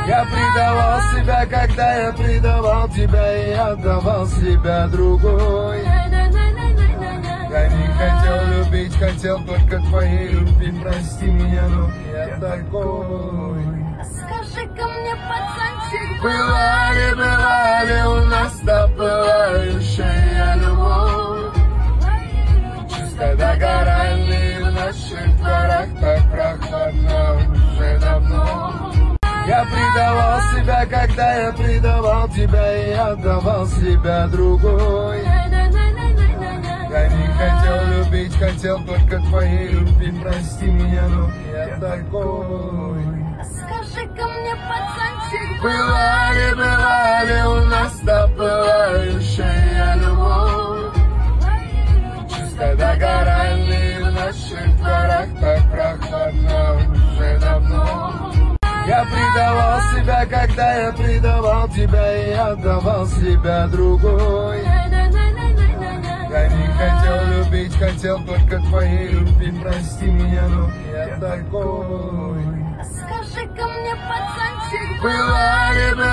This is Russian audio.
Я предавал себя, когда я предавал тебя, и отдавал себя другой. Я не хотел любить, хотел только твоей любви. Прости меня, но я такой. Скажи-ка мне, пацанчик, Бывали у нас допылающая любовь. Чувства догорали в наших дворах, так прохладно уже давно. Я предавал себя, когда я предавал тебя, и отдавал себя другой. Я не хотел любить, хотел только твоей любви. Прости меня, но я такой. скажи-ка мне, пацанчик, Бывали у нас допылающая любовь. Чувства догорали в наших дворах, так прохладно уже давно. Я предавал себя, когда я предавал тебя, и отдавал себя другой. Я не хотел любить, хотел только твоей любви. Прости меня, но я такой. скажи-ка мне, пацанчик, Бывали